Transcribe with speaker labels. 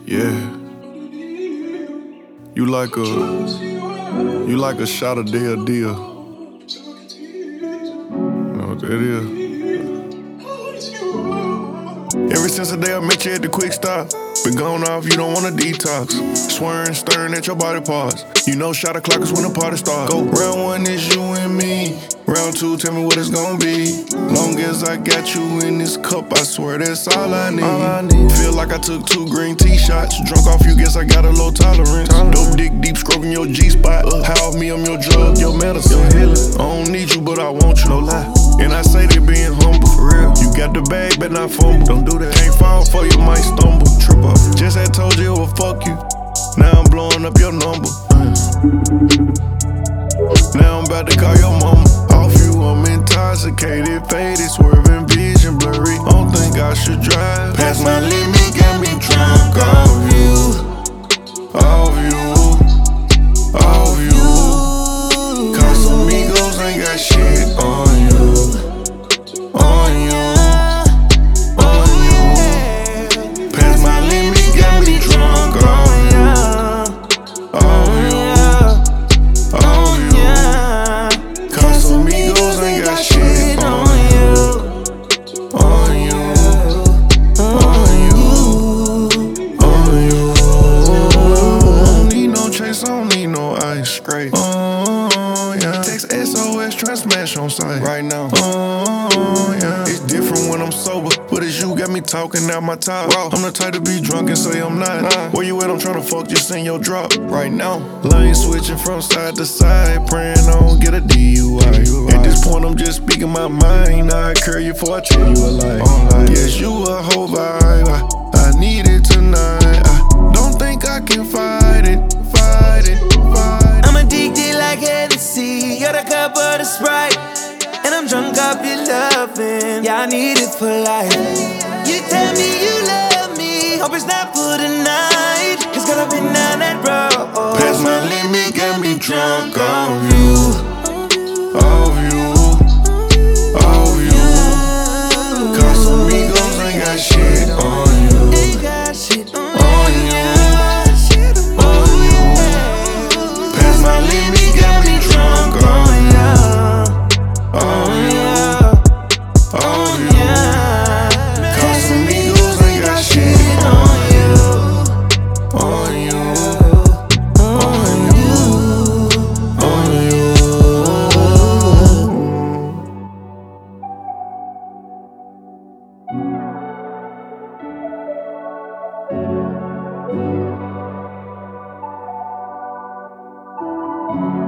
Speaker 1: Yeah. You like a shot of deal deal. Know what that is? Ever since the day I met you at the quick stop, been gone off, you don't wanna detox. Swearing, staring at your body parts. You know shot o'clock is when the party starts. Go round one is you and me. Round two, tell me what it's gonna be. Long as I got you in this cup, I swear that's all I need. Feel like I took 2 green tea shots. Drunk off you, guess I got a low tolerance. Dope dick deep, stroking your G-spot. High off me, I'm your drug, your medicine. I don't need you, but I want you. No lie. And I say they being humble. For real. You got the bag, but not fumble. Don't do that. Can't fall for you, might stumble. Trip up. Just had told you it would fuck you. Now I'm blowing up your number. Now I'm about to call your mama. Off you, I'm intoxicated, faded, swerving, vision blurry. Don't think I should drive. Past my limit, got me drunk off you. Off you. Off you. Casamigos ain't got shit on you. On you. On you. Past my limit, got me drunk off you. Off you. Off you. Casamigos ain't got shit on you. On you. On you. On you. I don't need no chase, I don't need no ice. Straight. Oh, yeah. Text SOS, try smash on sight. Right now. Oh, yeah. It's different when I'm sober, but it's you got me talking out my top. I'm the type to be drunk and say I'm not. Where you at? I'm tryna fuck, just send your drop. Right now. Lane switching from side to side, praying I don't get a DUI. At this point, I'm just speaking my mind. I curl you before I tell you a lie. Yes, you a whole vibe. I need it tonight. I don't think I can fight it. Fight it. Fight it.
Speaker 2: I'm addicted like Hennessy. You're the cup of the Sprite, and I'm drunk off your loving. Yeah, I need it for life. You tell me you love me. Hope it's not for tonight. Cause girl, I've been down that road.
Speaker 1: Past my limit, got me drunk off you. Off you. Off you. Casamigos ain't got shit on you.
Speaker 2: Ain't got shit on
Speaker 1: On you. On you. Past my limit, got me drunk off you. On you. On you. Casamigos ain't got shit on you. On you. On you. On you.
Speaker 3: You